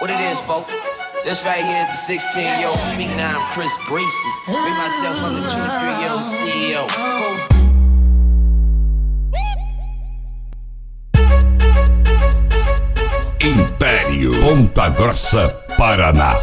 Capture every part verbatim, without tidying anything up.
What it is, folk? This right here is the sixteen-year-old phenom Chris Breezy. Me, myself, I'm the twenty-three-year-old C E O. Império, Ponta Grossa, Paraná.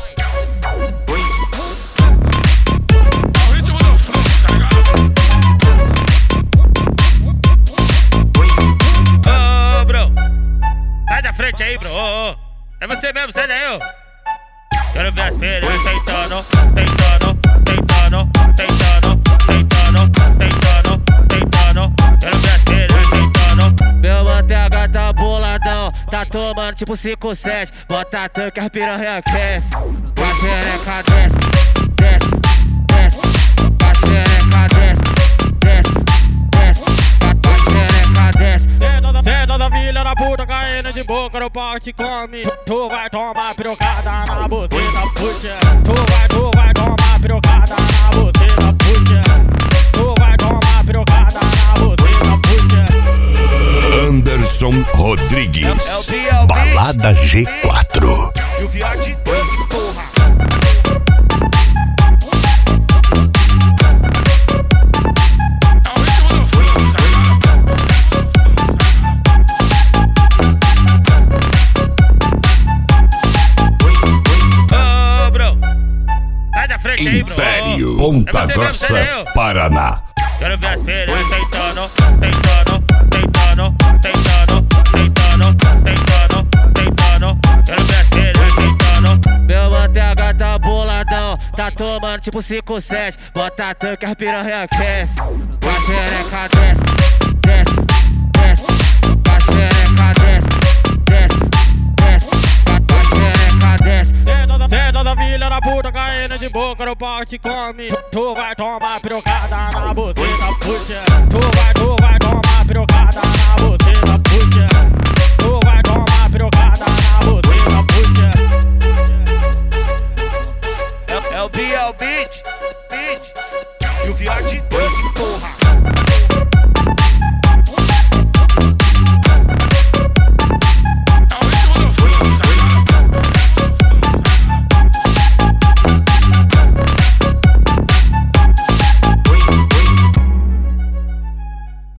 Ô, bro, sai da frente aí, bro. Ô, ô. É você mesmo, sai daí, ô. Quero ver as pernas tentando, tentando, tentando, tentando, tentando, tentando, tentando. Quero ver as pernas tentando. Meu manteiga tá boladão, tá tomando tipo cinco sete. Bota tanque, as piranha aquece. A xereca desce, desce, desce. A xereca desce, desce, desce. A xereca desce. Cê toda filha da puta caindo de boca no pau te come. Tu vai tomar pirocada na buceta, puxa. Tu vai, tu vai tomar pirocada na buceta, puxa. Tu vai tomar pirocada na buceta, puxa. Anderson Rodrigues, É o- é o B, Balada G quatro. E o Viote dance, porra. Ô, bro, sai da frente aí, bro. Império, Ô, ô. Ponta É você mesmo, sai daí, Grossa, ô. Paraná. Quero ver as pernas tentando, tentando, tentando, tentando, tentando, tentando, tentando. Quero ver as pernas tentando. Meu manteiga tá boladão, tá tomando tipo cinco sete. Bota tanque, as piranha aquece. A xereca desce, desce, desce. A xereca desce, desce, desce. A xereca desce. Cê toda filha da puta caindo de boca no pau te come. Tu vai tomar pirocada na buceta, puxa. Tu vai, tu vai tomar pirocada na buceta, puxa. Tu vai tomar pirocada na buceta, puxa. É, é o B, é o beat, beat. E o Viote dance, porra.